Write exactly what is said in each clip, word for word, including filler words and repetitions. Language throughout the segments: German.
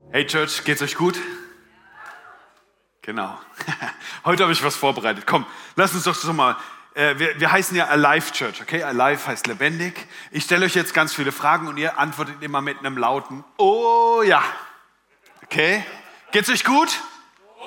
Hey Church, geht's euch gut? Genau. Heute habe ich was vorbereitet. Komm, lass uns doch schon mal, äh, wir, wir heißen ja Alive Church, okay? Alive heißt lebendig. Ich stelle euch jetzt ganz viele Fragen und ihr antwortet immer mit einem lauten Oh ja. Okay? Geht's euch gut? Oh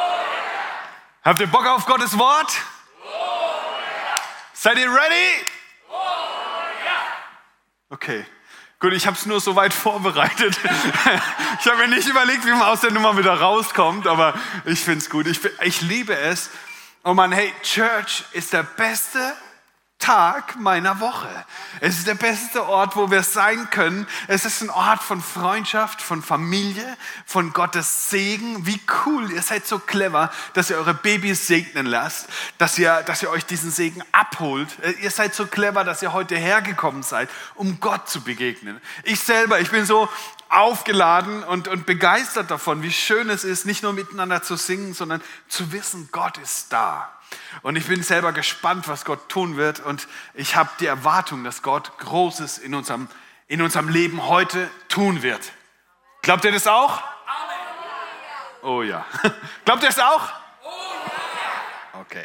ja. Habt ihr Bock auf Gottes Wort? Oh ja. Seid ihr ready? Oh ja. Okay. Gut, ich habe es nur so weit vorbereitet. Ich habe mir nicht überlegt, wie man aus der Nummer wieder rauskommt, aber ich finde es gut. Ich, ich liebe es. Oh Mann, hey, Church ist der beste Tag meiner Woche. Es ist der beste Ort, wo wir sein können. Es ist ein Ort von Freundschaft, von Familie, von Gottes Segen. Wie cool, ihr seid so clever, dass ihr eure Babys segnen lasst, dass ihr, dass ihr euch diesen Segen abholt. Ihr seid so clever, dass ihr heute hergekommen seid, um Gott zu begegnen. Ich selber, ich bin so aufgeladen und, und begeistert davon, wie schön es ist, nicht nur miteinander zu singen, sondern zu wissen, Gott ist da. Und ich bin selber gespannt, was Gott tun wird. Und ich habe die Erwartung, dass Gott Großes in unserem, in unserem Leben heute tun wird. Glaubt ihr das auch? Oh ja. Glaubt ihr das auch? Okay.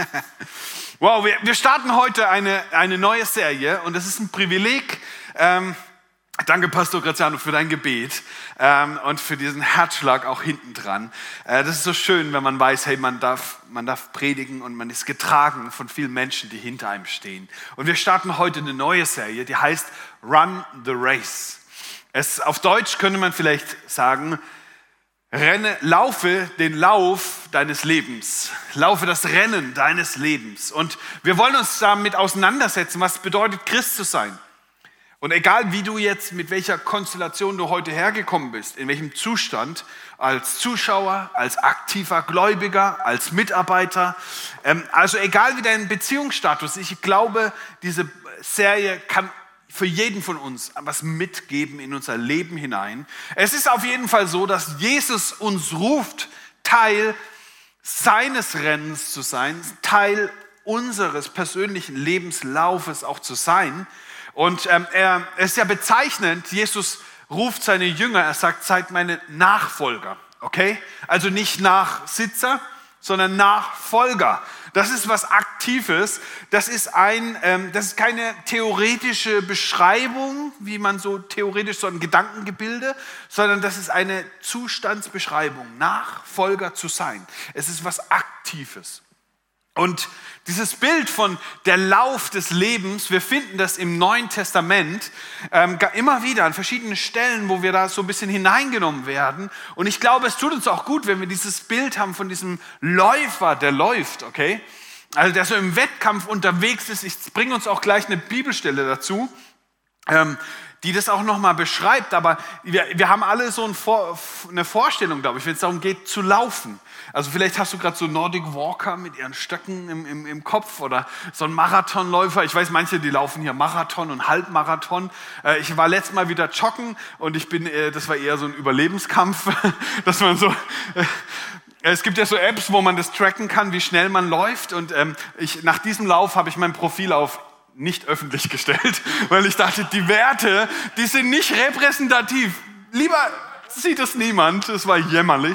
Wow, wir, wir starten heute eine, eine neue Serie. Und das ist ein Privileg. Ähm, Danke, Pastor Graziano, für dein Gebet ähm, und für diesen Herzschlag auch hinten dran. Äh, das ist so schön, wenn man weiß, hey, man darf, man darf predigen und man ist getragen von vielen Menschen, die hinter einem stehen. Und wir starten heute eine neue Serie, die heißt Run the Race. Es, auf Deutsch könnte man vielleicht sagen, renne, laufe den Lauf deines Lebens. Laufe das Rennen deines Lebens. Und wir wollen uns damit auseinandersetzen, was bedeutet, Christ zu sein. Und egal wie du jetzt, mit welcher Konstellation du heute hergekommen bist, in welchem Zustand, als Zuschauer, als aktiver Gläubiger, als Mitarbeiter, ähm, also egal wie dein Beziehungsstatus, ich glaube, diese Serie kann für jeden von uns was mitgeben in unser Leben hinein. Es ist auf jeden Fall so, dass Jesus uns ruft, Teil seines Rennens zu sein, Teil unseres persönlichen Lebenslaufes auch zu sein. Und ähm, er, er ist ja bezeichnend, Jesus ruft seine Jünger, er sagt, seid meine Nachfolger, okay? Also nicht Nachsitzer, sondern Nachfolger. Das ist was Aktives, das ist, ein, ähm, das ist keine theoretische Beschreibung, wie man so theoretisch so ein Gedankengebilde, sondern das ist eine Zustandsbeschreibung, Nachfolger zu sein. Es ist was Aktives. Und dieses Bild von der Lauf des Lebens, wir finden das im Neuen Testament ähm, immer wieder an verschiedenen Stellen, wo wir da so ein bisschen hineingenommen werden. Und ich glaube, es tut uns auch gut, wenn wir dieses Bild haben von diesem Läufer, der läuft, okay? Also der so im Wettkampf unterwegs ist. Ich bringe uns auch gleich eine Bibelstelle dazu, ähm, die das auch nochmal beschreibt. Aber wir, wir haben alle so ein Vor, eine Vorstellung, glaube ich, wenn es darum geht, zu laufen. Also vielleicht hast du gerade so Nordic Walker mit ihren Stöcken im, im, im Kopf oder so ein Marathonläufer. Ich weiß, manche, die laufen hier Marathon und Halbmarathon. Äh, ich war letztes Mal wieder joggen und ich bin, äh, das war eher so ein Überlebenskampf, dass man so... Äh, Es gibt ja so Apps, wo man das tracken kann, wie schnell man läuft. Und ähm, ich, nach diesem Lauf habe ich mein Profil auf nicht öffentlich gestellt, weil ich dachte, die Werte, die sind nicht repräsentativ. Lieber sieht es niemand, es war jämmerlich.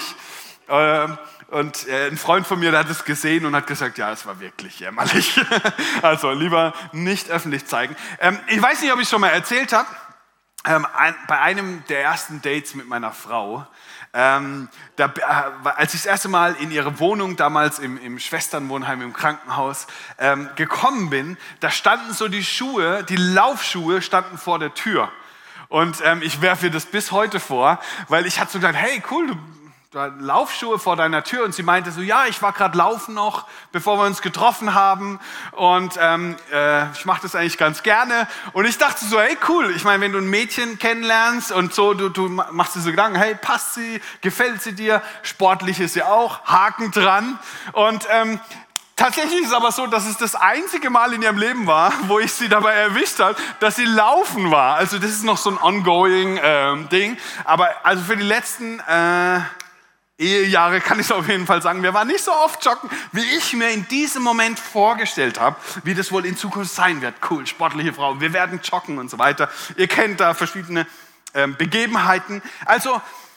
Ähm, und äh, ein Freund von mir, der hat es gesehen und hat gesagt, ja, es war wirklich jämmerlich. Also lieber nicht öffentlich zeigen. Ähm, ich weiß nicht, ob ich es schon mal erzählt habe. Ähm, ein, bei einem der ersten Dates mit meiner Frau, Ähm, da, äh, als ich das erste Mal in ihre Wohnung, damals im, im Schwesternwohnheim im Krankenhaus, ähm, gekommen bin, da standen so die Schuhe, die Laufschuhe standen vor der Tür. Und ähm, ich werfe das bis heute vor, weil ich hatte so gedacht, hey cool, du, du hast Laufschuhe vor deiner Tür. Und sie meinte so, ja, ich war gerade laufen noch, bevor wir uns getroffen haben. Und ähm, äh, ich mache das eigentlich ganz gerne. Und ich dachte so, hey cool, ich meine, wenn du ein Mädchen kennenlernst und so, du, du machst dir so Gedanken, hey, passt sie, gefällt sie dir, sportlich ist sie auch, Haken dran. Und ähm, tatsächlich ist es aber so, dass es das einzige Mal in ihrem Leben war, wo ich sie dabei erwischt habe, dass sie laufen war. Also das ist noch so ein ongoing ähm, Ding. Aber also für die letzten... Äh, Ehejahre kann ich auf jeden Fall sagen, wir waren nicht so oft joggen, wie ich mir in diesem Moment vorgestellt habe, wie das wohl in Zukunft sein wird. Cool, sportliche Frau, wir werden joggen und so weiter. Ihr kennt da verschiedene ähm, Begebenheiten. Also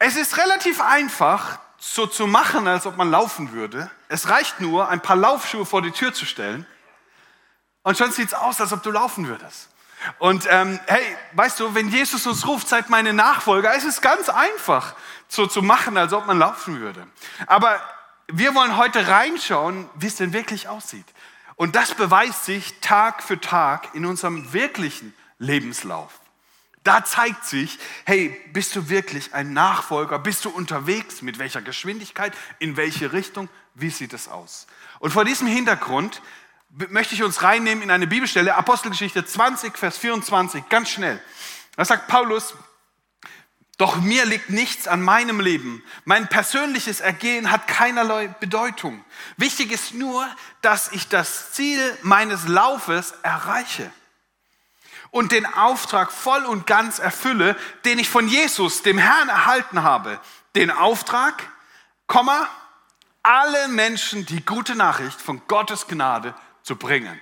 Es ist relativ einfach, so zu machen, als ob man laufen würde. Es reicht nur, ein paar Laufschuhe vor die Tür zu stellen und schon sieht es aus, als ob du laufen würdest. Und ähm, hey, weißt du, wenn Jesus uns ruft, seid meine Nachfolger, es ist ganz einfach, so zu machen, als ob man laufen würde. Aber wir wollen heute reinschauen, wie es denn wirklich aussieht. Und das beweist sich Tag für Tag in unserem wirklichen Lebenslauf. Da zeigt sich, hey, bist du wirklich ein Nachfolger? Bist du unterwegs? Mit welcher Geschwindigkeit? In welche Richtung? Wie sieht es aus? Und vor diesem Hintergrund möchte ich uns reinnehmen in eine Bibelstelle, Apostelgeschichte zwanzig, Vers vierundzwanzig, ganz schnell. Da sagt Paulus, doch mir liegt nichts an meinem Leben. Mein persönliches Ergehen hat keinerlei Bedeutung. Wichtig ist nur, dass ich das Ziel meines Laufes erreiche und den Auftrag voll und ganz erfülle, den ich von Jesus, dem Herrn, erhalten habe. Den Auftrag, Komma, allen Menschen die gute Nachricht von Gottes Gnade zu bringen.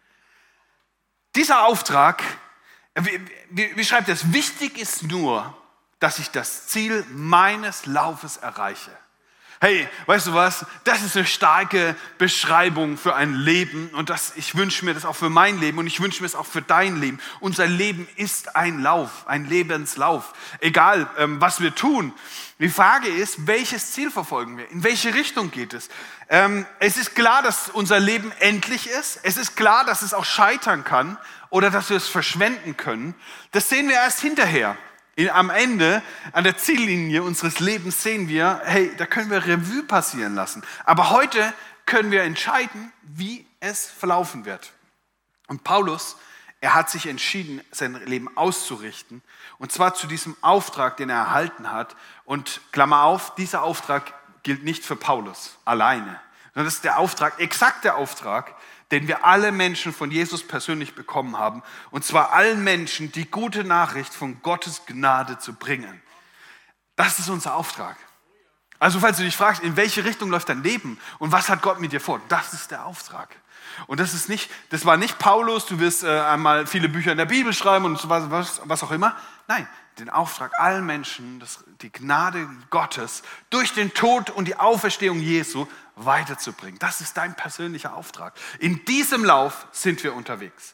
Dieser Auftrag, wie, wie, wie schreibt es? Wichtig ist nur, dass ich das Ziel meines Laufes erreiche. Hey, weißt du was? Das ist eine starke Beschreibung für ein Leben und das, ich wünsche mir das auch für mein Leben und ich wünsche mir es auch für dein Leben. Unser Leben ist ein Lauf, ein Lebenslauf. Egal, ähm, was wir tun. Die Frage ist, welches Ziel verfolgen wir? In welche Richtung geht es? Ähm, es ist klar, dass unser Leben endlich ist. Es ist klar, dass es auch scheitern kann oder dass wir es verschwenden können. Das sehen wir erst hinterher. Am Ende, an der Ziellinie unseres Lebens sehen wir, hey, da können wir Revue passieren lassen. Aber heute können wir entscheiden, wie es verlaufen wird. Und Paulus, er hat sich entschieden, sein Leben auszurichten. Und zwar zu diesem Auftrag, den er erhalten hat. Und Klammer auf, dieser Auftrag gilt nicht für Paulus alleine. Sondern das ist der Auftrag, exakt der Auftrag, den wir alle Menschen von Jesus persönlich bekommen haben. Und zwar allen Menschen die gute Nachricht von Gottes Gnade zu bringen. Das ist unser Auftrag. Also falls du dich fragst, in welche Richtung läuft dein Leben und was hat Gott mit dir vor? Das ist der Auftrag. Und das ist nicht, das war nicht Paulus, du wirst äh, einmal viele Bücher in der Bibel schreiben und was, was, was auch immer. Nein, den Auftrag allen Menschen, das, die Gnade Gottes durch den Tod und die Auferstehung Jesu weiterzubringen. Das ist dein persönlicher Auftrag. In diesem Lauf sind wir unterwegs.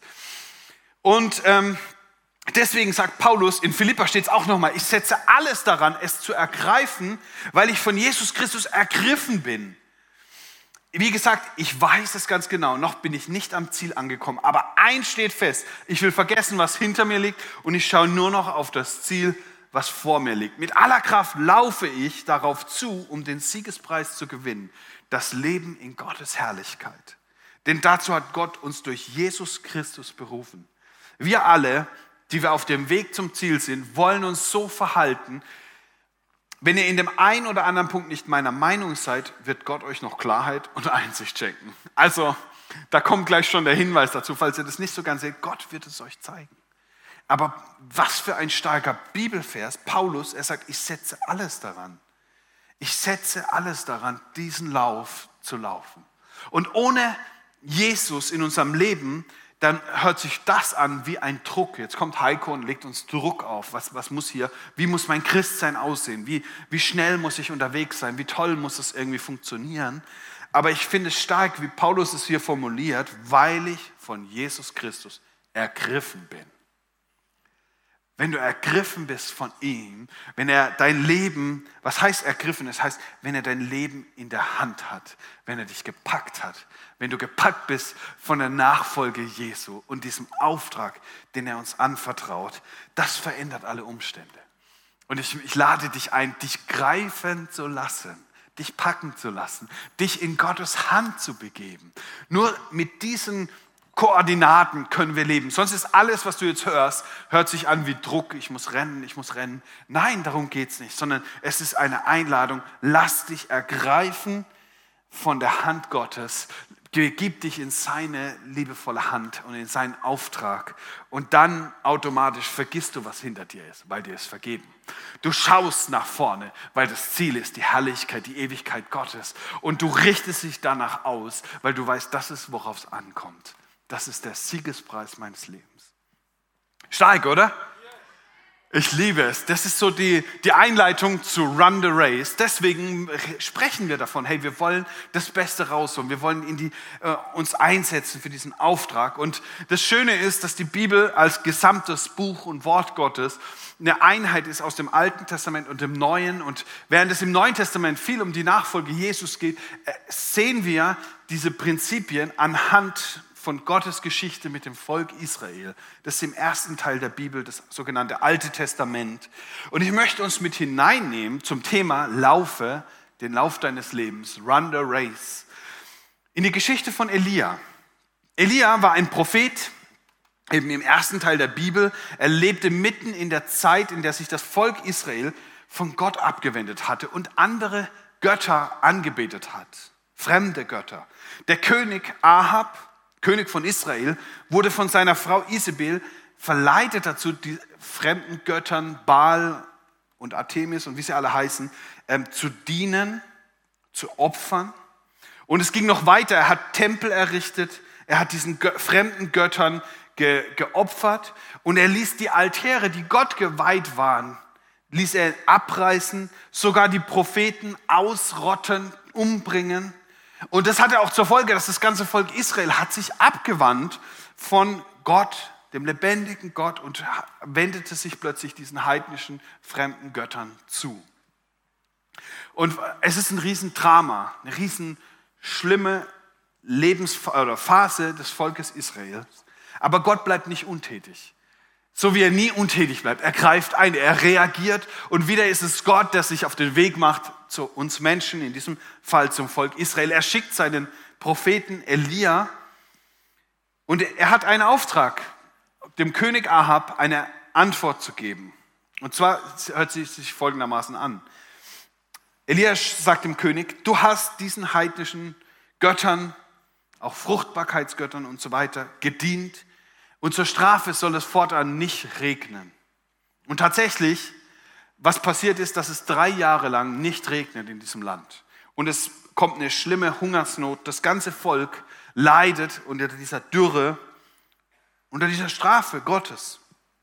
Und ähm, deswegen sagt Paulus, in Philipper steht es auch nochmal, ich setze alles daran, es zu ergreifen, weil ich von Jesus Christus ergriffen bin. Wie gesagt, ich weiß es ganz genau, noch bin ich nicht am Ziel angekommen, aber eins steht fest, ich will vergessen, was hinter mir liegt und ich schaue nur noch auf das Ziel, was vor mir liegt. Mit aller Kraft laufe ich darauf zu, um den Siegespreis zu gewinnen, das Leben in Gottes Herrlichkeit. Denn dazu hat Gott uns durch Jesus Christus berufen. Wir alle, die wir auf dem Weg zum Ziel sind, wollen uns so verhalten. Wenn ihr in dem einen oder anderen Punkt nicht meiner Meinung seid, wird Gott euch noch Klarheit und Einsicht schenken. Also, da kommt gleich schon der Hinweis dazu, falls ihr das nicht so ganz seht, Gott wird es euch zeigen. Aber was für ein starker Bibelvers. Paulus, er sagt, ich setze alles daran. Ich setze alles daran, diesen Lauf zu laufen. Und ohne Jesus in unserem Leben, dann hört sich das an wie ein Druck. Jetzt kommt Heiko und legt uns Druck auf. Was, was muss hier, wie muss mein Christsein aussehen? Wie, wie schnell muss ich unterwegs sein? Wie toll muss es irgendwie funktionieren? Aber ich finde es stark, wie Paulus es hier formuliert, weil ich von Jesus Christus ergriffen bin. Wenn du ergriffen bist von ihm, wenn er dein Leben, was heißt ergriffen? Das heißt, wenn er dein Leben in der Hand hat, wenn er dich gepackt hat, wenn du gepackt bist von der Nachfolge Jesu und diesem Auftrag, den er uns anvertraut, das verändert alle Umstände. Und ich, ich lade dich ein, dich greifen zu lassen, dich packen zu lassen, dich in Gottes Hand zu begeben. Nur mit diesen Koordinaten können wir leben. Sonst ist alles, was du jetzt hörst, hört sich an wie Druck. Ich muss rennen, ich muss rennen. Nein, darum geht es nicht, sondern es ist eine Einladung. Lass dich ergreifen von der Hand Gottes. Gib dich in seine liebevolle Hand und in seinen Auftrag. Und dann automatisch vergisst du, was hinter dir ist, weil dir ist vergeben. Du schaust nach vorne, weil das Ziel ist die Herrlichkeit, die Ewigkeit Gottes. Und du richtest dich danach aus, weil du weißt, das ist, worauf es ankommt. Das ist der Siegespreis meines Lebens. Stark, oder? Ich liebe es. Das ist so die, die Einleitung zu Run the Race. Deswegen sprechen wir davon, hey, wir wollen das Beste rausholen. Wir wollen in die, äh, uns einsetzen für diesen Auftrag. Und das Schöne ist, dass die Bibel als gesamtes Buch und Wort Gottes eine Einheit ist aus dem Alten Testament und dem Neuen. Und während es im Neuen Testament viel um die Nachfolge Jesus geht, äh, sehen wir diese Prinzipien anhand von Gottes Geschichte mit dem Volk Israel. Das ist im ersten Teil der Bibel, das sogenannte Alte Testament. Und ich möchte uns mit hineinnehmen zum Thema Laufe, den Lauf deines Lebens, Run the Race. In die Geschichte von Elia. Elia war ein Prophet, eben im ersten Teil der Bibel. Er lebte mitten in der Zeit, in der sich das Volk Israel von Gott abgewendet hatte und andere Götter angebetet hat. Fremde Götter. Der König Ahab, König von Israel, wurde von seiner Frau Isabel verleitet dazu, die fremden Göttern Baal und Artemis und wie sie alle heißen, ähm, zu dienen, zu opfern. Und es ging noch weiter. Er hat Tempel errichtet, er hat diesen Gö- fremden Göttern ge- geopfert und er ließ die Altäre, die Gott geweiht waren, ließ er abreißen, sogar die Propheten ausrotten, umbringen. Und das hatte auch zur Folge, dass das ganze Volk Israel hat sich abgewandt von Gott, dem lebendigen Gott, und wendete sich plötzlich diesen heidnischen, fremden Göttern zu. Und es ist ein Riesendrama, eine riesen schlimme Lebensphase des Volkes Israels. Aber Gott bleibt nicht untätig. So wie er nie untätig bleibt. Er greift ein, er reagiert und wieder ist es Gott, der sich auf den Weg macht zu uns Menschen, in diesem Fall zum Volk Israel. Er schickt seinen Propheten Elia und er hat einen Auftrag, dem König Ahab eine Antwort zu geben. Und zwar hört sie sich folgendermaßen an. Elia sagt dem König, du hast diesen heidnischen Göttern, auch Fruchtbarkeitsgöttern und so weiter, gedient. Und zur Strafe soll es fortan nicht regnen. Und tatsächlich, was passiert ist, dass es drei Jahre lang nicht regnet in diesem Land. Und es kommt eine schlimme Hungersnot. Das ganze Volk leidet unter dieser Dürre, unter dieser Strafe Gottes.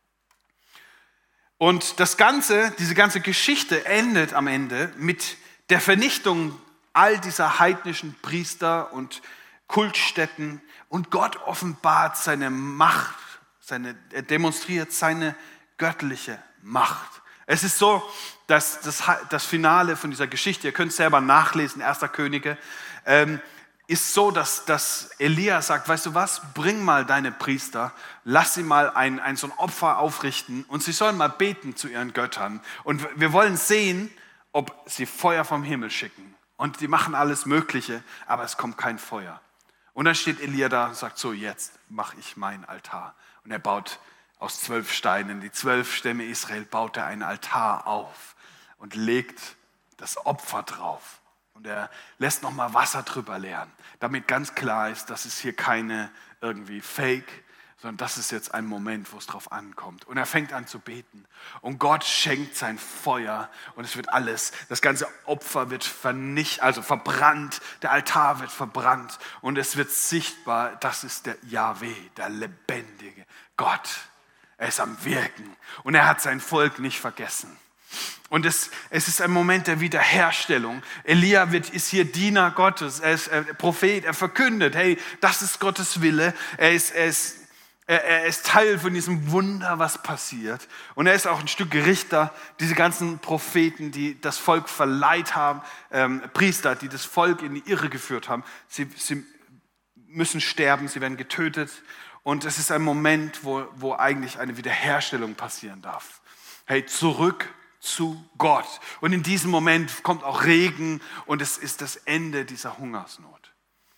Und das Ganze, diese ganze Geschichte endet am Ende mit der Vernichtung all dieser heidnischen Priester und Kultstätten. Und Gott offenbart seine Macht, seine, er demonstriert seine göttliche Macht. Es ist so, dass das, das Finale von dieser Geschichte, ihr könnt es selber nachlesen, erster Könige, ähm, ist so, dass, dass Elia sagt, weißt du was, bring mal deine Priester, lass sie mal ein, ein so ein Opfer aufrichten und sie sollen mal beten zu ihren Göttern. Und wir wollen sehen, ob sie Feuer vom Himmel schicken. Und die machen alles Mögliche, aber es kommt kein Feuer. Und dann steht Elia da und sagt, so jetzt mache ich meinen Altar. Und er baut aus zwölf Steinen, die zwölf Stämme Israel, baut er einen Altar auf und legt das Opfer drauf. Und er lässt nochmal Wasser drüber leeren, damit ganz klar ist, das ist hier keine irgendwie Fake, sondern das ist jetzt ein Moment, wo es drauf ankommt. Und er fängt an zu beten. Und Gott schenkt sein Feuer und es wird alles, das ganze Opfer wird vernichtet, also verbrannt, der Altar wird verbrannt und es wird sichtbar, das ist der Jahwe, der lebendige Gott. Er ist am Wirken und er hat sein Volk nicht vergessen. Und es, es ist ein Moment der Wiederherstellung. Elia wird, ist hier Diener Gottes, er ist äh, Prophet, er verkündet, hey, das ist Gottes Wille, er ist, er ist Er, er ist Teil von diesem Wunder, was passiert. Und er ist auch ein Stück Richter. Diese ganzen Propheten, die das Volk verleiht haben, ähm, Priester, die das Volk in die Irre geführt haben, sie, sie müssen sterben, sie werden getötet. Und es ist ein Moment, wo, wo eigentlich eine Wiederherstellung passieren darf. Hey, zurück zu Gott. Und in diesem Moment kommt auch Regen und es ist das Ende dieser Hungersnot.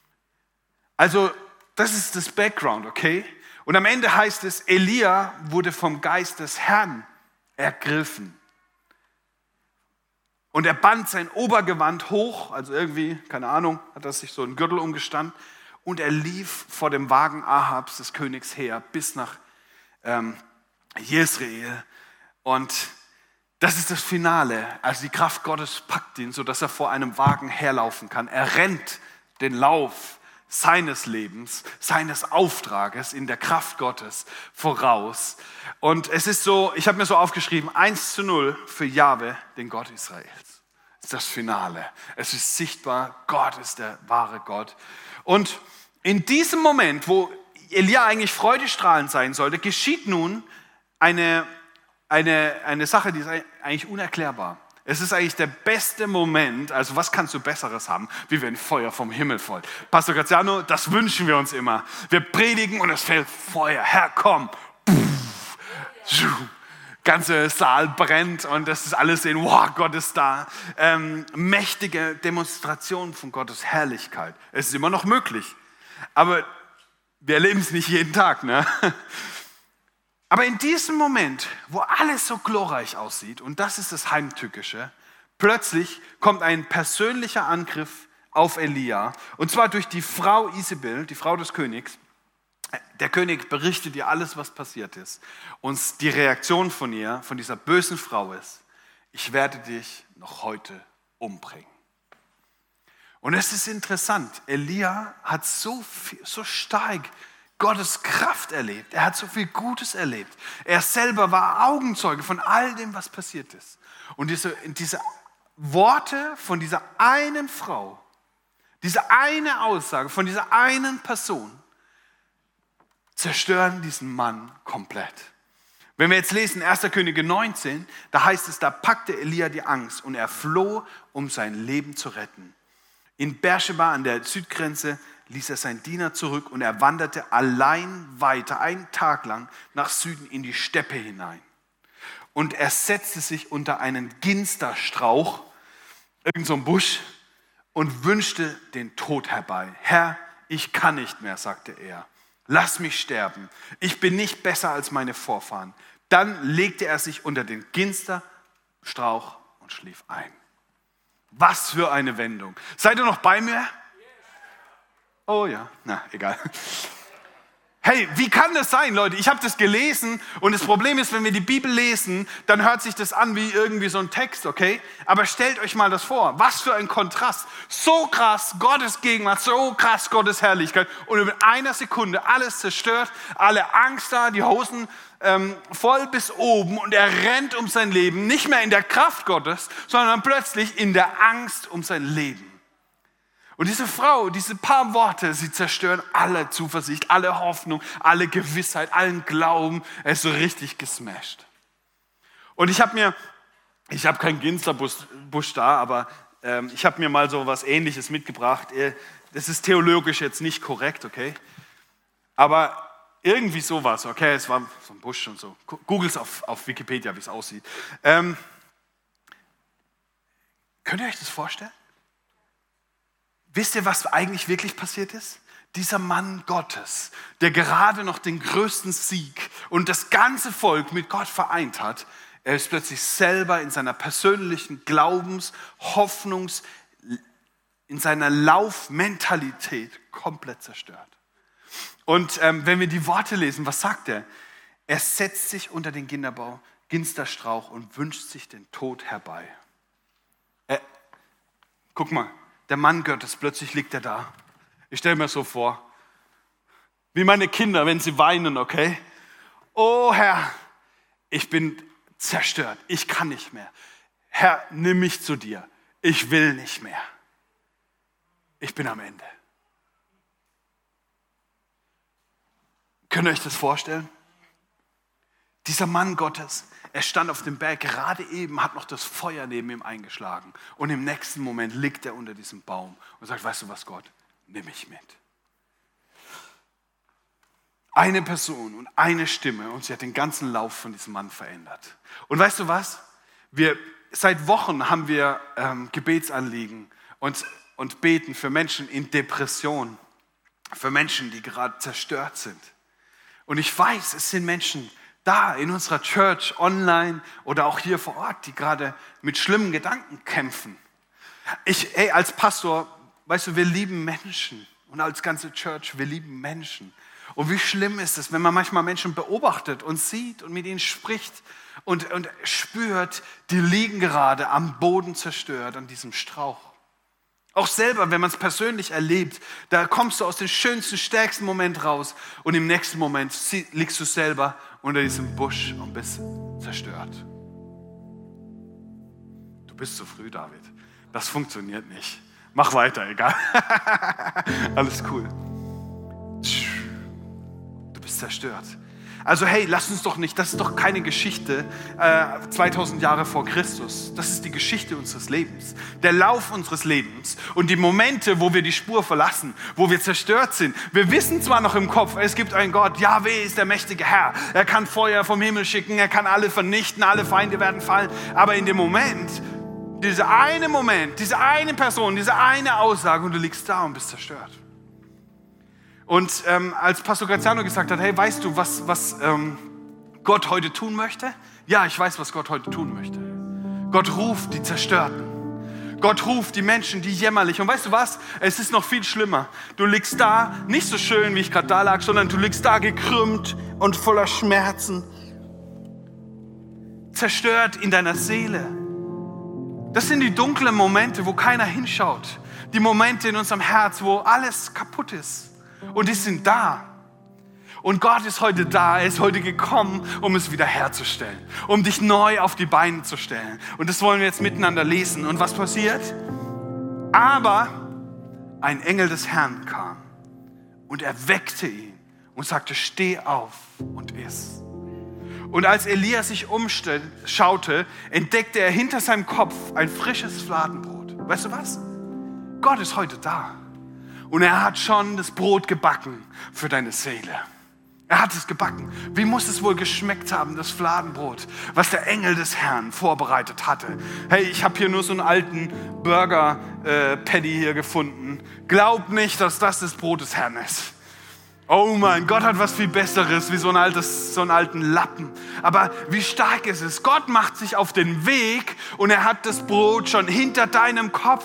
Also, das ist das Background, okay? Und am Ende heißt es, Elia wurde vom Geist des Herrn ergriffen. Und er band sein Obergewand hoch, also irgendwie, keine Ahnung, hat er sich so einen Gürtel umgespannt. Und er lief vor dem Wagen Ahabs, des Königs, her, bis nach ähm, Jezreel. Und das ist das Finale. Also die Kraft Gottes packt ihn, sodass er vor einem Wagen herlaufen kann. Er rennt den Lauf seines Lebens, seines Auftrages in der Kraft Gottes voraus. Und es ist so, ich habe mir so aufgeschrieben, eins zu null für Jahwe, den Gott Israels. Das ist das Finale. Es ist sichtbar, Gott ist der wahre Gott. Und in diesem Moment, wo Elia eigentlich freudestrahlend sein sollte, geschieht nun eine, eine, eine Sache, die ist eigentlich unerklärbar. Es ist eigentlich der beste Moment, also was kannst du Besseres haben, wie wenn Feuer vom Himmel fällt. Pastor Graziano, das wünschen wir uns immer. Wir predigen und es fällt Feuer. Herr, komm. Ganze Saal brennt und das ist alles sehen, wow, Gott ist da. Ähm, mächtige Demonstration von Gottes Herrlichkeit. Es ist immer noch möglich, aber wir erleben es nicht jeden Tag, ne? Aber in diesem Moment, wo alles so glorreich aussieht, und das ist das Heimtückische, plötzlich kommt ein persönlicher Angriff auf Elia, und zwar durch die Frau Isabel, die Frau des Königs. Der König berichtet ihr alles, was passiert ist. Und die Reaktion von ihr, von dieser bösen Frau ist, ich werde dich noch heute umbringen. Und es ist interessant, Elia hat so, viel, so stark Gottes Kraft erlebt. Er hat so viel Gutes erlebt. Er selber war Augenzeuge von all dem, was passiert ist. Und diese, diese Worte von dieser einen Frau, diese eine Aussage von dieser einen Person, zerstören diesen Mann komplett. Wenn wir jetzt lesen, erster Könige neunzehn, da heißt es, da packte Elia die Angst und er floh, um sein Leben zu retten. In Beersheba an der Südgrenze ließ er seinen Diener zurück und er wanderte allein weiter, einen Tag lang, nach Süden in die Steppe hinein. Und er setzte sich unter einen Ginsterstrauch, irgend so ein Busch, und wünschte den Tod herbei. Herr, ich kann nicht mehr, sagte er. Lass mich sterben. Ich bin nicht besser als meine Vorfahren. Dann legte er sich unter den Ginsterstrauch und schlief ein. Was für eine Wendung. Seid ihr noch bei mir? Oh ja, na egal. Hey, wie kann das sein, Leute? Ich habe das gelesen und das Problem ist, wenn wir die Bibel lesen, dann hört sich das an wie irgendwie so ein Text, okay? Aber stellt euch mal das vor, was für ein Kontrast. So krass Gottes Gegenwart, so krass Gottes Herrlichkeit und in einer Sekunde alles zerstört, alle Angst da, die Hosen ähm, voll bis oben und er rennt um sein Leben, nicht mehr in der Kraft Gottes, sondern plötzlich in der Angst um sein Leben. Und diese Frau, diese paar Worte, sie zerstören alle Zuversicht, alle Hoffnung, alle Gewissheit, allen Glauben. Er ist so richtig gesmashed. Und ich habe mir, ich habe keinen Ginsterbusch da, aber ähm, ich habe mir mal so was Ähnliches mitgebracht. Das ist theologisch jetzt nicht korrekt, okay? Aber irgendwie sowas, okay? Es war so ein Busch und so. Googles auf, auf Wikipedia, wie es aussieht. Ähm, könnt ihr euch das vorstellen? Wisst ihr, was eigentlich wirklich passiert ist? Dieser Mann Gottes, der gerade noch den größten Sieg und das ganze Volk mit Gott vereint hat, er ist plötzlich selber in seiner persönlichen Glaubens-, Hoffnungs-, in seiner Laufmentalität komplett zerstört. Und ähm, wenn wir die Worte lesen, was sagt er? Er setzt sich unter den Ginsterbau, Ginsterstrauch und wünscht sich den Tod herbei. Er, guck mal. Der Mann Gottes, plötzlich liegt er da. Ich stelle mir so vor, wie meine Kinder, wenn sie weinen, okay? Oh Herr, ich bin zerstört, ich kann nicht mehr. Herr, nimm mich zu dir, ich will nicht mehr. Ich bin am Ende. Könnt ihr euch das vorstellen? Dieser Mann Gottes, er stand auf dem Berg, gerade eben hat noch das Feuer neben ihm eingeschlagen. Und im nächsten Moment liegt er unter diesem Baum und sagt, weißt du was, Gott, nimm mich mit. Eine Person und eine Stimme und sie hat den ganzen Lauf von diesem Mann verändert. Und weißt du was? Wir, seit Wochen haben wir ähm, Gebetsanliegen und, und beten für Menschen in Depression, für Menschen, die gerade zerstört sind. Und ich weiß, es sind Menschen da in unserer Church, online oder auch hier vor Ort, die gerade mit schlimmen Gedanken kämpfen. Ich, ey, als Pastor, weißt du, wir lieben Menschen und als ganze Church, wir lieben Menschen. Und wie schlimm ist es, wenn man manchmal Menschen beobachtet und sieht und mit ihnen spricht und, und spürt, die liegen gerade am Boden zerstört, an diesem Strauch. Auch selber, wenn man es persönlich erlebt, da kommst du aus dem schönsten, stärksten Moment raus und im nächsten Moment liegst du selber unter diesem Busch und bist zerstört. Du bist zu früh, David. Das funktioniert nicht. Mach weiter, egal. Alles cool. Du bist zerstört. Also hey, lass uns doch nicht, das ist doch keine Geschichte äh, zweitausend Jahre vor Christus. Das ist die Geschichte unseres Lebens. Der Lauf unseres Lebens und die Momente, wo wir die Spur verlassen, wo wir zerstört sind. Wir wissen zwar noch im Kopf, es gibt einen Gott, Jahwe ist der mächtige Herr. Er kann Feuer vom Himmel schicken, er kann alle vernichten, alle Feinde werden fallen. Aber in dem Moment, dieser eine Moment, diese eine Person, diese eine Aussage und du liegst da und bist zerstört. Und ähm, als Pastor Graziano gesagt hat, hey, weißt du, was, was ähm, Gott heute tun möchte? Ja, ich weiß, was Gott heute tun möchte. Gott ruft die Zerstörten. Gott ruft die Menschen, die jämmerlich. Und weißt du was? Es ist noch viel schlimmer. Du liegst da, nicht so schön, wie ich gerade da lag, sondern du liegst da gekrümmt und voller Schmerzen. Zerstört in deiner Seele. Das sind die dunklen Momente, wo keiner hinschaut. Die Momente in unserem Herz, wo alles kaputt ist. Und die sind da. Und Gott ist heute da, er ist heute gekommen, um es wiederherzustellen, um dich neu auf die Beine zu stellen. Und das wollen wir jetzt miteinander lesen. Und was passiert? Aber ein Engel des Herrn kam und er weckte ihn und sagte, steh auf und iss. Und als Elia sich umschaute, entdeckte er hinter seinem Kopf ein frisches Fladenbrot. Weißt du was? Gott ist heute da. Und er hat schon das Brot gebacken für deine Seele. Er hat es gebacken. Wie muss es wohl geschmeckt haben, das Fladenbrot, was der Engel des Herrn vorbereitet hatte? Hey, ich habe hier nur so einen alten Burger-Patty hier gefunden. Glaub nicht, dass das das Brot des Herrn ist. Oh mein Gott hat was viel Besseres, wie so, ein altes, so einen alten Lappen. Aber wie stark ist es? Gott macht sich auf den Weg und er hat das Brot schon hinter deinem Kopf.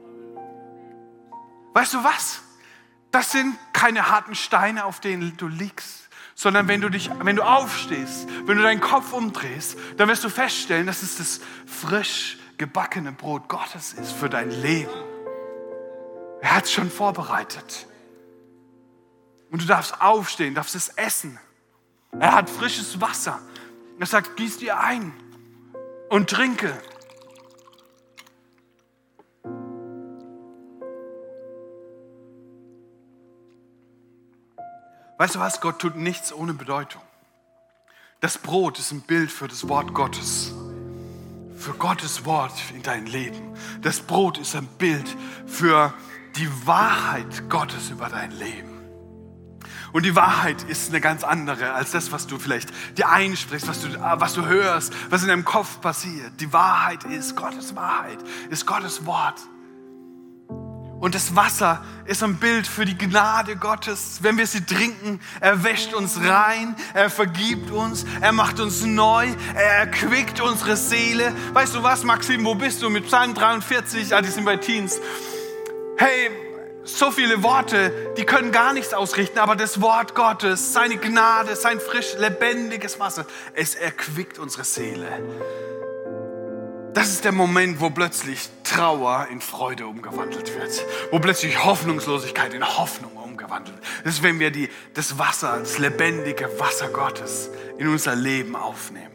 Weißt du was? Das sind keine harten Steine, auf denen du liegst, sondern wenn du dich, wenn du aufstehst, wenn du deinen Kopf umdrehst, dann wirst du feststellen, dass es das frisch gebackene Brot Gottes ist für dein Leben. Er hat es schon vorbereitet. Und du darfst aufstehen, darfst es essen. Er hat frisches Wasser. Er sagt, gieß dir ein und trinke. Weißt du was? Gott tut nichts ohne Bedeutung. Das Brot ist ein Bild für das Wort Gottes. Für Gottes Wort in dein Leben. Das Brot ist ein Bild für die Wahrheit Gottes über dein Leben. Und die Wahrheit ist eine ganz andere als das, was du vielleicht dir einsprichst, was du, was du hörst, was in deinem Kopf passiert. Die Wahrheit ist Gottes Wahrheit, ist Gottes Wort. Und das Wasser ist ein Bild für die Gnade Gottes. Wenn wir sie trinken, er wäscht uns rein, er vergibt uns, er macht uns neu, er erquickt unsere Seele. Weißt du was, Maxim, wo bist du mit Psalm dreiundvierzig? Ah, die sind bei Teens. Hey, so viele Worte, die können gar nichts ausrichten, aber das Wort Gottes, seine Gnade, sein frisch, lebendiges Wasser, es erquickt unsere Seele. Das ist der Moment, wo plötzlich Trauer in Freude umgewandelt wird. Wo plötzlich Hoffnungslosigkeit in Hoffnung umgewandelt wird. Das ist, wenn wir die, das Wasser, das lebendige Wasser Gottes in unser Leben aufnehmen.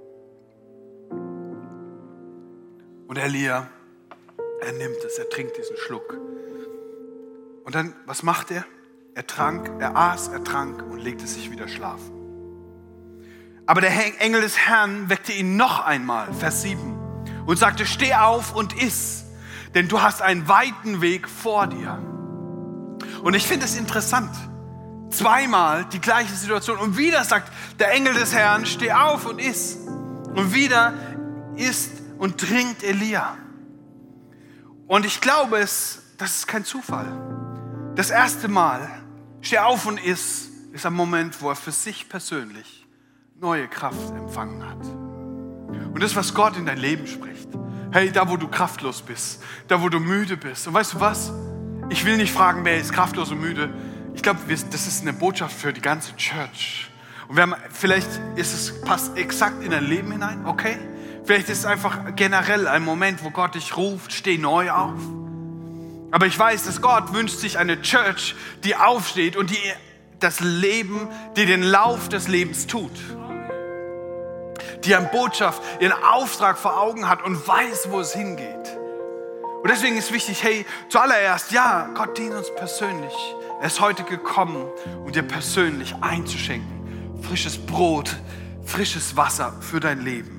Und Elia, er nimmt es, er trinkt diesen Schluck. Und dann, was macht er? Er trank, er aß, er trank und legte sich wieder schlafen. Aber der Engel des Herrn weckte ihn noch einmal, Vers sieben. Und sagte, steh auf und iss, denn du hast einen weiten Weg vor dir. Und ich finde es interessant. Zweimal die gleiche Situation. Und wieder sagt der Engel des Herrn, steh auf und iss. Und wieder isst und trinkt Elia. Und ich glaube, es, das ist kein Zufall. Das erste Mal, steh auf und iss, ist ein Moment, wo er für sich persönlich neue Kraft empfangen hat. Und das, was Gott in dein Leben spricht. Hey, da wo du kraftlos bist, da wo du müde bist. Und weißt du was? Ich will nicht fragen, wer ist kraftlos und müde. Ich glaube, das ist eine Botschaft für die ganze Church. Und wir haben, vielleicht ist es, passt exakt in dein Leben hinein, okay? Vielleicht ist es einfach generell ein Moment, wo Gott dich ruft, steh neu auf. Aber ich weiß, dass Gott wünscht sich eine Church, die aufsteht und die das Leben, die den Lauf des Lebens tut. Die eine Botschaft, ihren Auftrag vor Augen hat und weiß, wo es hingeht. Und deswegen ist wichtig, hey, zuallererst, ja, Gott dient uns persönlich. Er ist heute gekommen, um dir persönlich einzuschenken. Frisches Brot, frisches Wasser für dein Leben.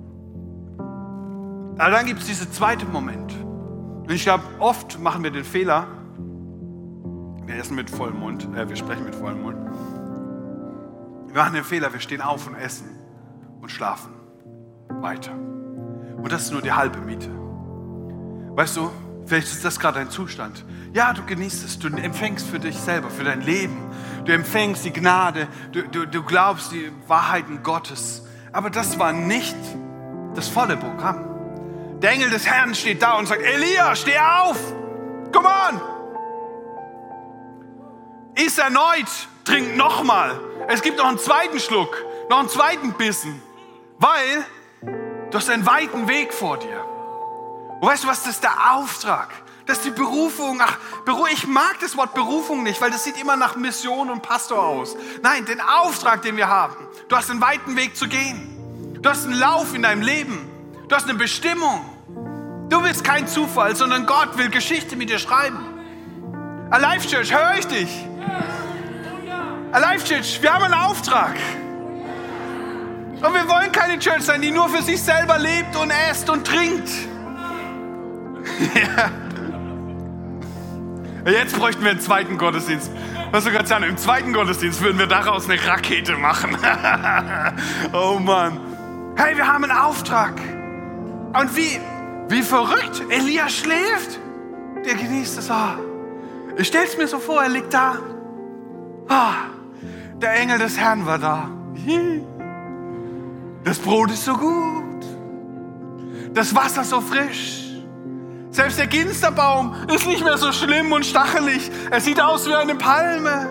Aber dann gibt es diesen zweiten Moment. Und ich glaube, oft machen wir den Fehler, wir essen mit vollem Mund, äh, wir sprechen mit vollem Mund. Wir machen den Fehler, wir stehen auf und essen und schlafen weiter. Und das ist nur die halbe Miete. Weißt du, vielleicht ist das gerade dein Zustand. Ja, du genießt es, du empfängst für dich selber, für dein Leben. Du empfängst die Gnade, du, du, du glaubst die Wahrheiten Gottes. Aber das war nicht das volle Programm. Der Engel des Herrn steht da und sagt, Elia, steh auf! Come on! Iss erneut, trink nochmal. Es gibt noch einen zweiten Schluck, noch einen zweiten Bissen. Weil du hast einen weiten Weg vor dir. Und weißt du was, das ist der Auftrag. Das ist die Berufung. Ach, ich mag das Wort Berufung nicht, weil das sieht immer nach Mission und Pastor aus. Nein, den Auftrag, den wir haben. Du hast einen weiten Weg zu gehen. Du hast einen Lauf in deinem Leben. Du hast eine Bestimmung. Du bist kein Zufall, sondern Gott will Geschichte mit dir schreiben. Alive Church, höre ich dich? Alive Church, wir haben einen Auftrag. Und wir wollen keine Church sein, die nur für sich selber lebt und esst und trinkt. Ja. Jetzt bräuchten wir einen zweiten Gottesdienst. Was du gerade sagst, im zweiten Gottesdienst würden wir daraus eine Rakete machen. Oh Mann. Hey, wir haben einen Auftrag. Und wie, wie verrückt. Elia schläft. Der genießt es. Oh. Ich stell's mir so vor, er liegt da. Oh. Der Engel des Herrn war da. Das Brot ist so gut. Das Wasser so frisch. Selbst der Ginsterbaum ist nicht mehr so schlimm und stachelig. Er sieht aus wie eine Palme.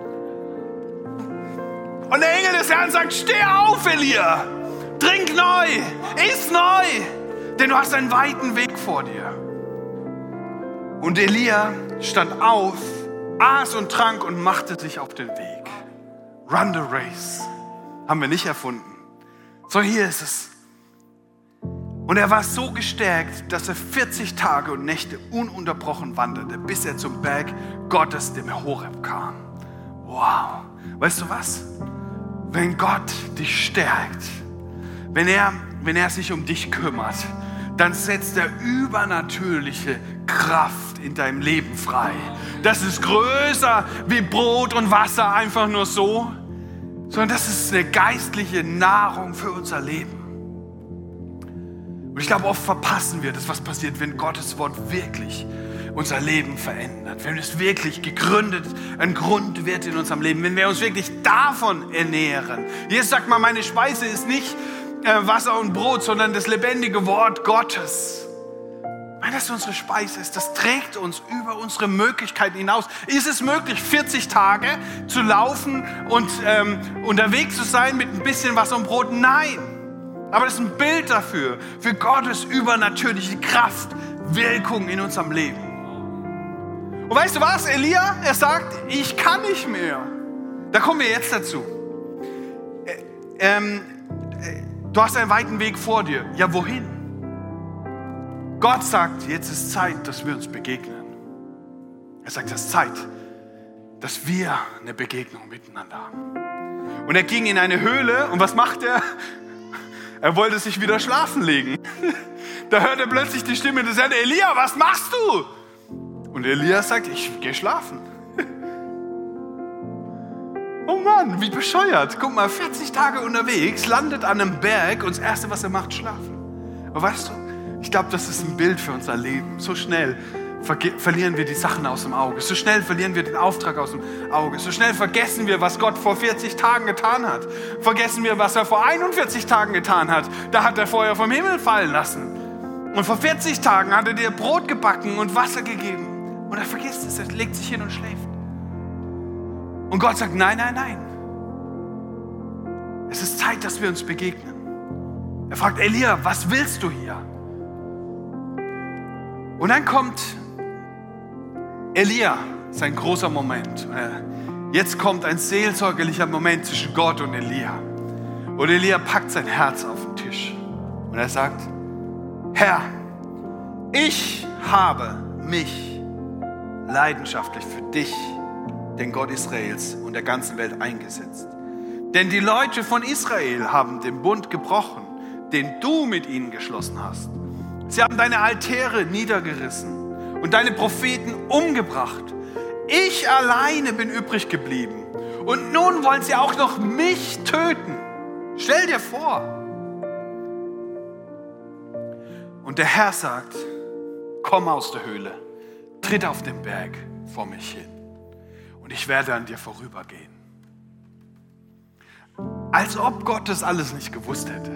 Und der Engel des Herrn sagt, steh auf, Elia. Trink neu. Iss neu. Denn du hast einen weiten Weg vor dir. Und Elia stand auf, aß und trank und machte sich auf den Weg. Run the race. Haben wir nicht erfunden. So, hier ist es. Und er war so gestärkt, dass er vierzig Tage und Nächte ununterbrochen wanderte, bis er zum Berg Gottes, dem Horeb, kam. Wow. Weißt du was? Wenn Gott dich stärkt, wenn er, wenn er sich um dich kümmert, dann setzt er übernatürliche Kraft in deinem Leben frei. Das ist größer wie Brot und Wasser, einfach nur so, sondern das ist eine geistliche Nahrung für unser Leben. Und ich glaube, oft verpassen wir das, was passiert, wenn Gottes Wort wirklich unser Leben verändert. Wenn es wirklich gegründet, ein Grund wird in unserem Leben. Wenn wir uns wirklich davon ernähren. Jesus sagt mal, meine Speise ist nicht äh, Wasser und Brot, sondern das lebendige Wort Gottes. Wenn das unsere Speise ist, das trägt uns über unsere Möglichkeiten hinaus. Ist es möglich, vierzig Tage zu laufen und ähm, unterwegs zu sein mit ein bisschen Wasser und Brot? Nein. Aber das ist ein Bild dafür, für Gottes übernatürliche Kraft, Wirkung in unserem Leben. Und weißt du was, Elia, er sagt, ich kann nicht mehr. Da kommen wir jetzt dazu. Ähm, du hast einen weiten Weg vor dir. Ja, wohin? Gott sagt, jetzt ist Zeit, dass wir uns begegnen. Er sagt, es ist Zeit, dass wir eine Begegnung miteinander haben. Und er ging in eine Höhle und was macht er? Er wollte sich wieder schlafen legen. Da hört er plötzlich die Stimme des Herrn, Elia, was machst du? Und Elia sagt, ich gehe schlafen. Oh Mann, wie bescheuert. Guck mal, vierzig Tage unterwegs, landet an einem Berg und das Erste, was er macht, schlafen. Aber weißt du, ich glaube, das ist ein Bild für unser Leben. So schnell verge- verlieren wir die Sachen aus dem Auge. So schnell verlieren wir den Auftrag aus dem Auge. So schnell vergessen wir, was Gott vor vierzig Tagen getan hat. Vergessen wir, was er vor einundvierzig Tagen getan hat. Da hat er Feuer vom Himmel fallen lassen. Und vor vierzig Tagen hat er dir Brot gebacken und Wasser gegeben. Und er vergisst es, er legt sich hin und schläft. Und Gott sagt, nein, nein, nein. Es ist Zeit, dass wir uns begegnen. Er fragt, Elia, was willst du hier? Und dann kommt Elia, sein großer Moment. Jetzt kommt ein seelsorgerlicher Moment zwischen Gott und Elia. Und Elia packt sein Herz auf den Tisch. Und er sagt, Herr, ich habe mich leidenschaftlich für dich, den Gott Israels und der ganzen Welt eingesetzt. Denn die Leute von Israel haben den Bund gebrochen, den du mit ihnen geschlossen hast. Sie haben deine Altäre niedergerissen und deine Propheten umgebracht. Ich alleine bin übrig geblieben. Und nun wollen sie auch noch mich töten. Stell dir vor. Und der Herr sagt, komm aus der Höhle, tritt auf den Berg vor mich hin und ich werde an dir vorübergehen. Als ob Gott das alles nicht gewusst hätte.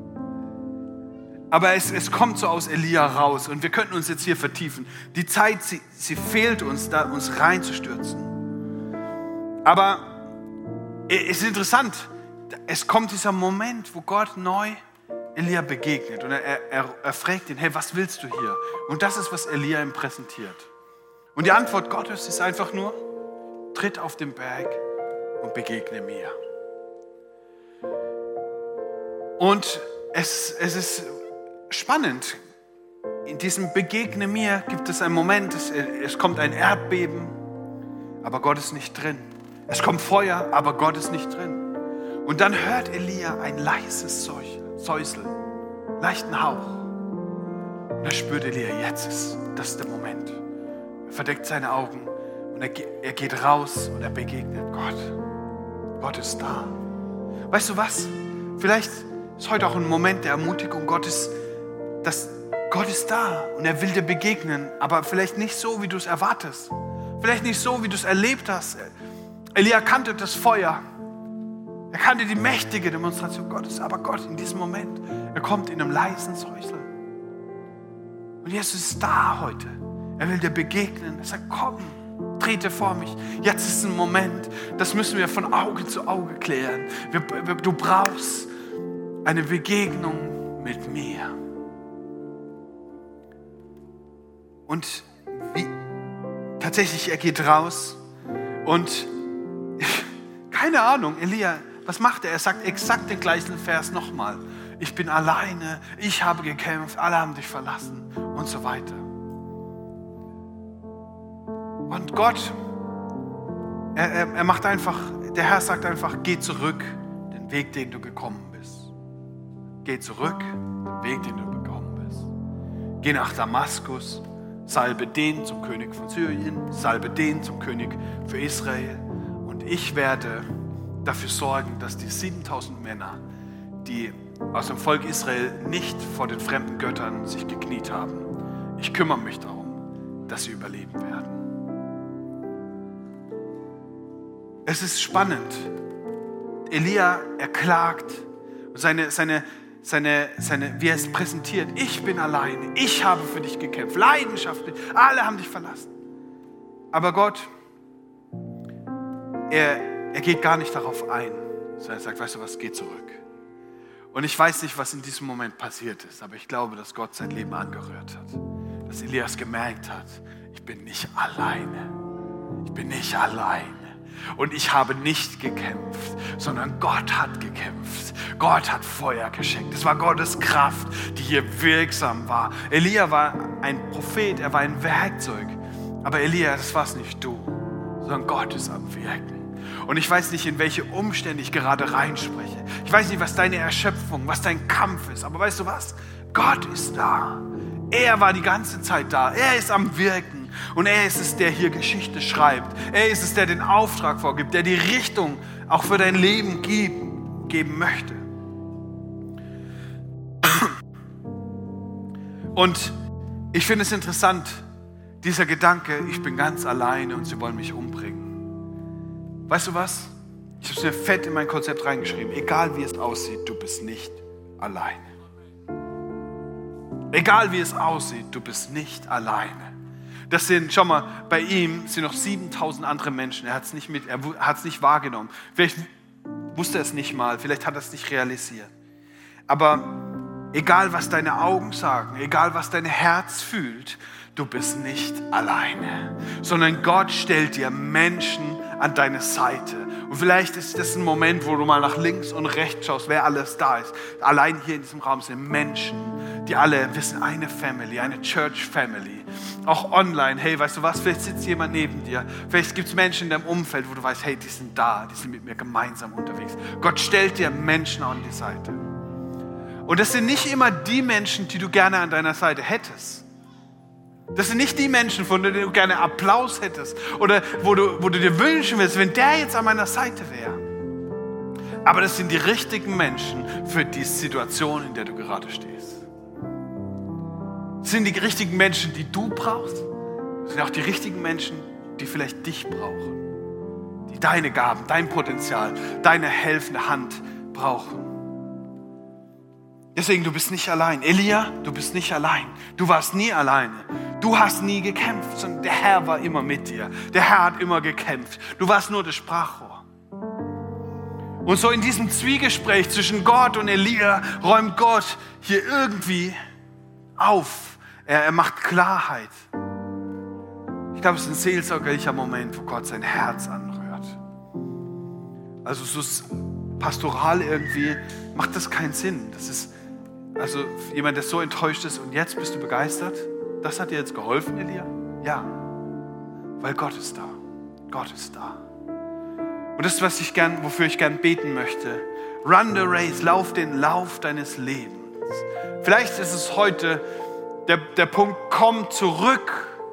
Aber es, es kommt so aus Elia raus und wir könnten uns jetzt hier vertiefen. Die Zeit, sie, sie fehlt uns, da uns reinzustürzen. Aber es ist interessant, es kommt dieser Moment, wo Gott neu Elia begegnet und er, er, er fragt ihn, hey, was willst du hier? Und das ist, was Elia ihm präsentiert. Und die Antwort Gottes ist einfach nur, tritt auf den Berg und begegne mir. Und es, es ist spannend. In diesem Begegne mir gibt es einen Moment, es, es kommt ein Erdbeben, aber Gott ist nicht drin. Es kommt Feuer, aber Gott ist nicht drin. Und dann hört Elia ein leises Säuseln, leichten Hauch. Und da spürt Elia, jetzt ist das ist der Moment. Er verdeckt seine Augen und er, er geht raus und er begegnet Gott. Gott ist da. Weißt du was? Vielleicht ist heute auch ein Moment der Ermutigung. Gott ist, dass Gott ist da und er will dir begegnen, aber vielleicht nicht so, wie du es erwartest. Vielleicht nicht so, wie du es erlebt hast. Elia kannte das Feuer. Er kannte die mächtige Demonstration Gottes. Aber Gott in diesem Moment, er kommt in einem leisen Säuseln. Und Jesus ist da heute. Er will dir begegnen. Er sagt, komm, trete vor mich. Jetzt ist ein Moment, das müssen wir von Auge zu Auge klären. Wir, wir, du brauchst eine Begegnung mit mir. Und wie, tatsächlich, er geht raus und keine Ahnung, Elia, was macht er? Er sagt exakt den gleichen Vers nochmal. Ich bin alleine, ich habe gekämpft, alle haben dich verlassen und so weiter. Und Gott, er, er, er macht einfach, der Herr sagt einfach, geh zurück, den Weg, den du gekommen bist. Geh zurück, den Weg, den du gekommen bist. Geh nach Damaskus, salbe den zum König von Syrien, salbe den zum König für Israel. Und ich werde dafür sorgen, dass die siebentausend Männer, die aus dem Volk Israel nicht vor den fremden Göttern sich gekniet haben, ich kümmere mich darum, dass sie überleben werden. Es ist spannend. Elia, er klagt, seine, seine, seine, seine, wie er es präsentiert. Ich bin alleine, ich habe für dich gekämpft, leidenschaftlich, alle haben dich verlassen. Aber Gott, er, er geht gar nicht darauf ein, sondern er sagt, weißt du was, geh zurück. Und ich weiß nicht, was in diesem Moment passiert ist, aber ich glaube, dass Gott sein Leben angerührt hat. Dass Elias gemerkt hat, ich bin nicht alleine. Ich bin nicht alleine. Und ich habe nicht gekämpft, sondern Gott hat gekämpft. Gott hat Feuer geschenkt. Es war Gottes Kraft, die hier wirksam war. Elia war ein Prophet, er war ein Werkzeug. Aber Elia, das war's nicht du, sondern Gott ist am Wirken. Und ich weiß nicht, in welche Umstände ich gerade reinspreche. Ich weiß nicht, was deine Erschöpfung, was dein Kampf ist. Aber weißt du was? Gott ist da. Er war die ganze Zeit da. Er ist am Wirken. Und er ist es, der hier Geschichte schreibt. Er ist es, der den Auftrag vorgibt, der die Richtung auch für dein Leben geben, geben möchte. Und ich finde es interessant, dieser Gedanke, ich bin ganz alleine und sie wollen mich umbringen. Weißt du was? Ich habe es mir fett in mein Konzept reingeschrieben. Egal wie es aussieht, du bist nicht alleine. Egal wie es aussieht, du bist nicht alleine. Das sind, schau mal, bei ihm sind noch siebentausend andere Menschen. Er hat es nicht mit, er hat es nicht wahrgenommen. Vielleicht wusste er es nicht mal, vielleicht hat er es nicht realisiert. Aber egal was deine Augen sagen, egal was dein Herz fühlt, du bist nicht alleine, sondern Gott stellt dir Menschen an deine Seite. Und vielleicht ist das ein Moment, wo du mal nach links und rechts schaust, wer alles da ist. Allein hier in diesem Raum sind Menschen, die alle wissen, eine Family, eine Church Family. Auch online, hey, weißt du was, vielleicht sitzt jemand neben dir. Vielleicht gibt es Menschen in deinem Umfeld, wo du weißt, hey, die sind da, die sind mit mir gemeinsam unterwegs. Gott stellt dir Menschen an die Seite. Und das sind nicht immer die Menschen, die du gerne an deiner Seite hättest. Das sind nicht die Menschen, von denen du gerne Applaus hättest oder wo du, wo du dir wünschen willst, wenn der jetzt an meiner Seite wäre. Aber das sind die richtigen Menschen für die Situation, in der du gerade stehst. Das sind die richtigen Menschen, die du brauchst. Das sind auch die richtigen Menschen, die vielleicht dich brauchen. Die deine Gaben, dein Potenzial, deine helfende Hand brauchen. Deswegen, du bist nicht allein. Elia, du bist nicht allein. Du warst nie alleine. Du hast nie gekämpft, sondern der Herr war immer mit dir. Der Herr hat immer gekämpft. Du warst nur das Sprachrohr. Und so in diesem Zwiegespräch zwischen Gott und Elia räumt Gott hier irgendwie auf. Er, er macht Klarheit. Ich glaube, es ist ein seelsorgerlicher Moment, wo Gott sein Herz anrührt. Also so pastoral irgendwie macht das keinen Sinn. Das ist also jemand, der so enttäuscht ist und jetzt bist du begeistert. Das hat dir jetzt geholfen, Elia? Ja, weil Gott ist da. Gott ist da. Und das ist, was ich gern, wofür ich gern beten möchte. Run the race, lauf den Lauf deines Lebens. Vielleicht ist es heute der, der Punkt, komm zurück.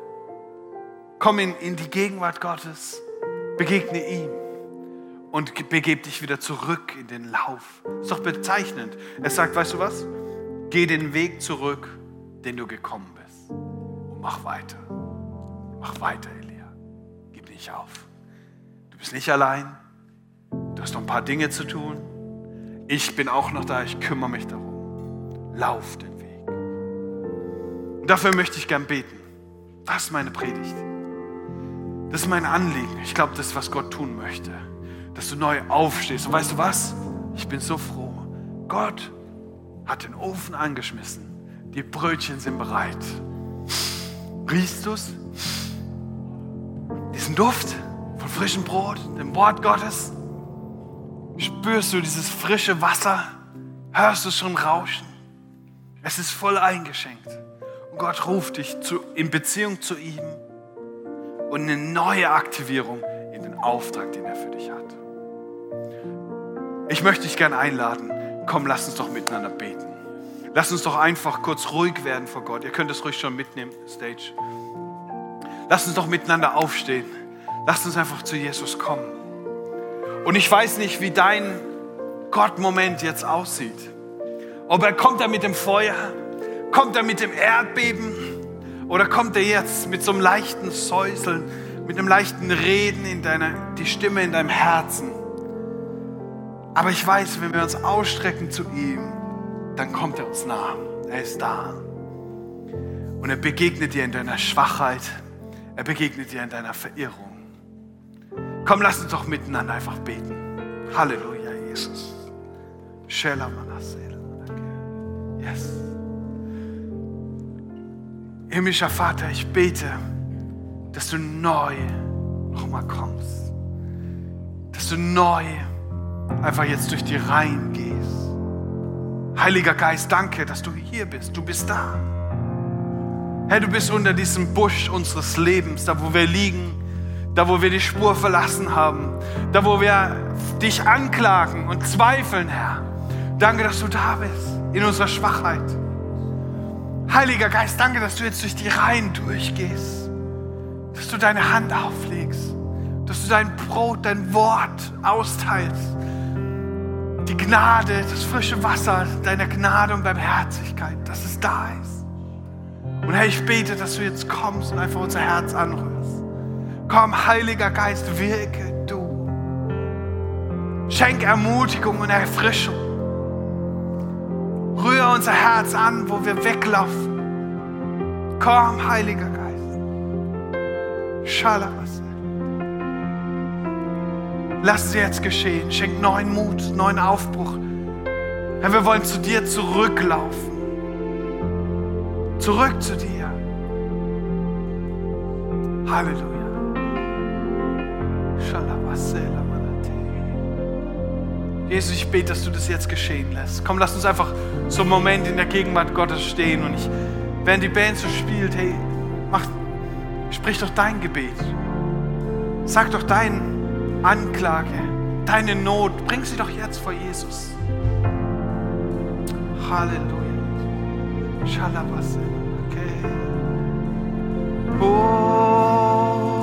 Komm in, in die Gegenwart Gottes. Begegne ihm. Und begeb dich wieder zurück in den Lauf. Ist doch bezeichnend. Er sagt, weißt du was? Geh den Weg zurück, den du gekommen bist. Und mach weiter. Mach weiter, Elia. Gib nicht auf. Du bist nicht allein. Du hast noch ein paar Dinge zu tun. Ich bin auch noch da. Ich kümmere mich darum. Lauf den Weg. Und dafür möchte ich gern beten. Das ist meine Predigt. Das ist mein Anliegen. Ich glaube, das ist, was Gott tun möchte. Dass du neu aufstehst. Und weißt du was? Ich bin so froh. Gott hat den Ofen angeschmissen. Die Brötchen sind bereit. Riechst du es? Diesen Duft von frischem Brot, dem Wort Gottes? Spürst du dieses frische Wasser? Hörst du es schon rauschen? Es ist voll eingeschenkt. Und Gott ruft dich zu, in Beziehung zu ihm und eine neue Aktivierung in den Auftrag, den er für dich hat. Ich möchte dich gerne einladen. Komm, lass uns doch miteinander beten. Lass uns doch einfach kurz ruhig werden vor Gott. Ihr könnt es ruhig schon mitnehmen, Stage. Lass uns doch miteinander aufstehen. Lass uns einfach zu Jesus kommen. Und ich weiß nicht, wie dein Gott-Moment jetzt aussieht. Ob er kommt er mit dem Feuer, kommt er mit dem Erdbeben oder kommt er jetzt mit so einem leichten Säuseln, mit einem leichten Reden in deiner, die Stimme in deinem Herzen. Aber ich weiß, wenn wir uns ausstrecken zu ihm, dann kommt er uns nah. Er ist da. Und er begegnet dir in deiner Schwachheit. Er begegnet dir in deiner Verirrung. Komm, lass uns doch miteinander einfach beten. Halleluja, Jesus. Yes. Himmlischer Vater, ich bete, dass du neu nochmal kommst. Dass du neu einfach jetzt durch die Reihen gehst. Heiliger Geist, danke, dass du hier bist. Du bist da. Herr, du bist unter diesem Busch unseres Lebens, da wo wir liegen, da wo wir die Spur verlassen haben, da wo wir dich anklagen und zweifeln, Herr. Danke, dass du da bist, in unserer Schwachheit. Heiliger Geist, danke, dass du jetzt durch die Reihen durchgehst, dass du deine Hand auflegst, dass du dein Brot, dein Wort austeilst. Die Gnade, das frische Wasser deiner Gnade und Barmherzigkeit, dass es da ist. Und Herr, ich bete, dass du jetzt kommst und einfach unser Herz anrührst. Komm, Heiliger Geist, wirke du. Schenk Ermutigung und Erfrischung. Rühre unser Herz an, wo wir weglaufen. Komm, Heiliger Geist. Schalabas. Lass es jetzt geschehen. Schenk neuen Mut, neuen Aufbruch. Herr, wir wollen zu dir zurücklaufen. Zurück zu dir. Halleluja. Jesus, ich bete, dass du das jetzt geschehen lässt. Komm, lass uns einfach so einen Moment in der Gegenwart Gottes stehen. Und ich, während die Band so spielt, hey, mach, sprich doch dein Gebet. Sag doch deine Anklage, deine Not. Bring sie doch jetzt vor Jesus. Halleluja. Shalabase. Okay. Oh.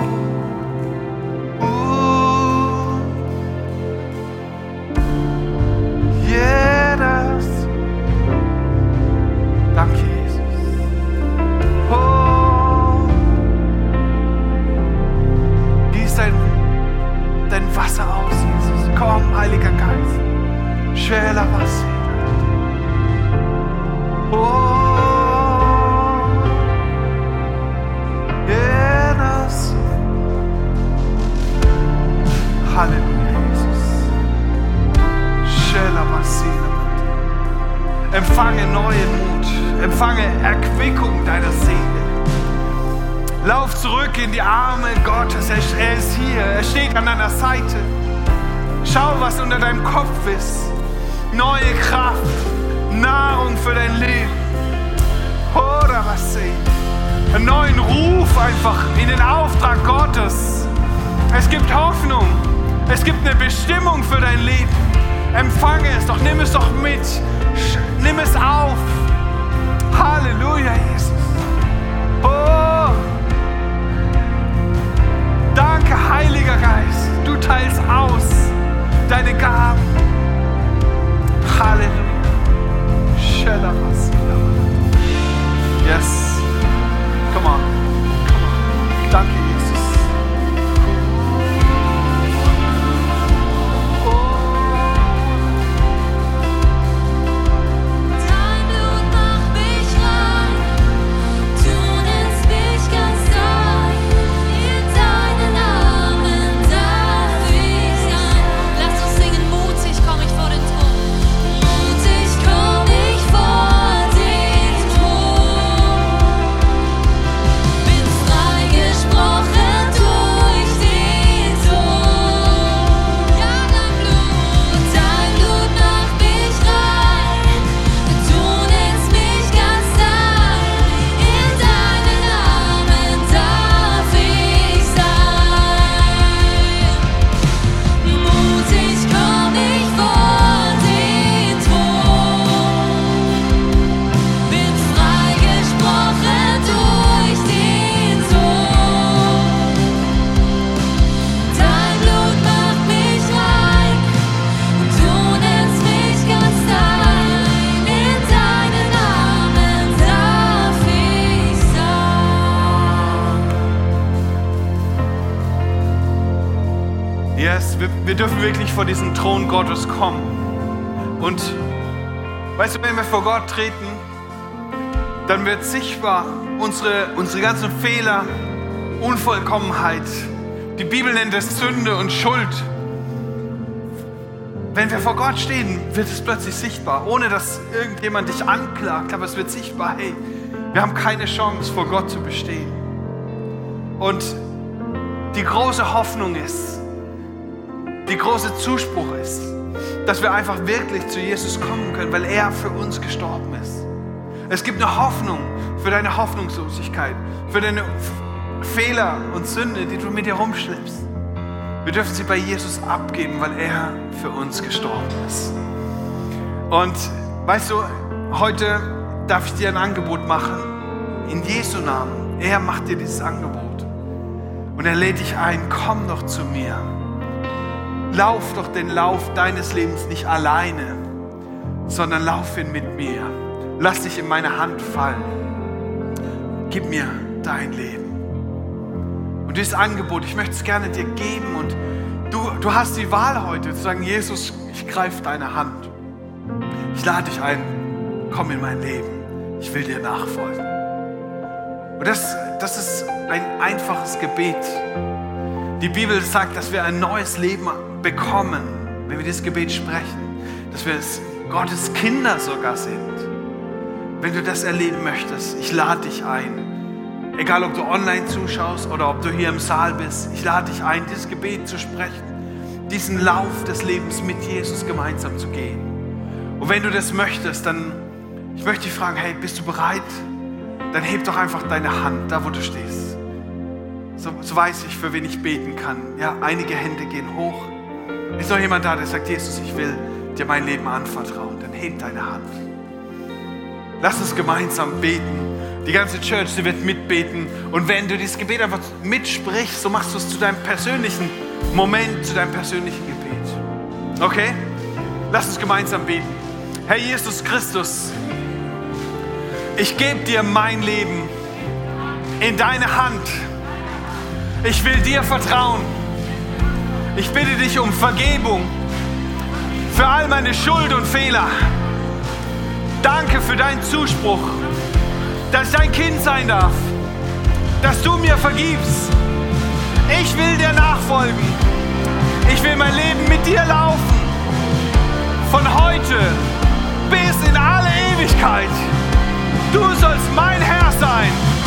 Oh. Jedes. Danke, Jesus. Oh. Gieß dein, dein Wasser aus, Jesus. Komm, Heiliger Geist. Schwerer Wasser. Oh. Yes. Halleluja, Jesus. Empfange neuen Mut. Empfange Erquickung deiner Seele. Lauf zurück in die Arme Gottes. Er ist hier. Er steht an deiner Seite. Schau, was unter deinem Kopf ist. Neue Kraft. Nahrung für dein Leben. Oder was sehen? Einen neuen Ruf einfach in den Auftrag Gottes. Es gibt Hoffnung. Es gibt eine Bestimmung für dein Leben. Empfange es doch, nimm es doch mit. Nimm es auf. Halleluja, Jesus. Oh. Danke, Heiliger Geist. Du teilst aus deine Gaben. Halleluja. Yes. Come on. Come on. Danke, Jesus. Dein Blut macht mich rein. Du nennst mich ganz dein. In deinen Armen darf ich sein. Lass uns singen, mutig komm ich vor den Thron. Mutig komm ich vor den Thron. Bin freigesprochen durch den Sohn. Ja, dein Blut, dein Blut macht mich rein. Du nennst mich ganz dein. In deinen Armen darf ich sein. Mutig komm ich vor den Thron. Bin freigesprochen durch den Sohn. Dein Blut macht mich rein. Du nennst mich ganz dein. In deinen Armen darf ich sein. Yes, wir, wir dürfen wirklich vor diesen Thron Gottes kommen. Und weißt du, wenn wir vor Gott treten, dann wird sichtbar unsere, unsere ganzen Fehler, Unvollkommenheit. Die Bibel nennt es Sünde und Schuld. Wenn wir vor Gott stehen, wird es plötzlich sichtbar, ohne dass irgendjemand dich anklagt, aber es wird sichtbar, hey, wir haben keine Chance, vor Gott zu bestehen. Und die große Hoffnung ist, die große Zuspruch ist, dass wir einfach wirklich zu Jesus kommen können, weil er für uns gestorben ist. Es gibt eine Hoffnung für deine Hoffnungslosigkeit, für deine F- Fehler und Sünde, die du mit dir rumschleppst. Wir dürfen sie bei Jesus abgeben, weil er für uns gestorben ist. Und weißt du, heute darf ich dir ein Angebot machen, in Jesu Namen. Er macht dir dieses Angebot. Und er lädt dich ein, komm doch zu mir. Lauf doch den Lauf deines Lebens nicht alleine, sondern lauf ihn mit mir. Lass dich in meine Hand fallen. Gib mir dein Leben. Und dieses Angebot, ich möchte es gerne dir geben. Und du, du hast die Wahl heute zu sagen, Jesus, ich greife deine Hand. Ich lade dich ein, komm in mein Leben. Ich will dir nachfolgen. Und das, das ist ein einfaches Gebet. Die Bibel sagt, dass wir ein neues Leben bekommen, wenn wir dieses Gebet sprechen. Dass wir es Gottes Kinder sogar sind. Wenn du das erleben möchtest, ich lade dich ein. Egal, ob du online zuschaust oder ob du hier im Saal bist, ich lade dich ein, dieses Gebet zu sprechen, diesen Lauf des Lebens mit Jesus gemeinsam zu gehen. Und wenn du das möchtest, dann, ich möchte dich fragen, hey, bist du bereit? Dann heb doch einfach deine Hand, da wo du stehst. So, so weiß ich, für wen ich beten kann. Ja, einige Hände gehen hoch. Ist noch jemand da, der sagt, Jesus, ich will dir mein Leben anvertrauen? Dann heb deine Hand. Lass uns gemeinsam beten. Die ganze Church, sie wird mitbeten. Und wenn du dieses Gebet einfach mitsprichst, so machst du es zu deinem persönlichen Moment, zu deinem persönlichen Gebet. Okay? Lass uns gemeinsam beten. Herr Jesus Christus, ich gebe dir mein Leben in deine Hand. Ich will dir vertrauen. Ich bitte dich um Vergebung für all meine Schuld und Fehler. Danke für deinen Zuspruch, dass ich dein Kind sein darf, dass du mir vergibst. Ich will dir nachfolgen. Ich will mein Leben mit dir laufen. Von heute bis in alle Ewigkeit. Du sollst mein Herr sein.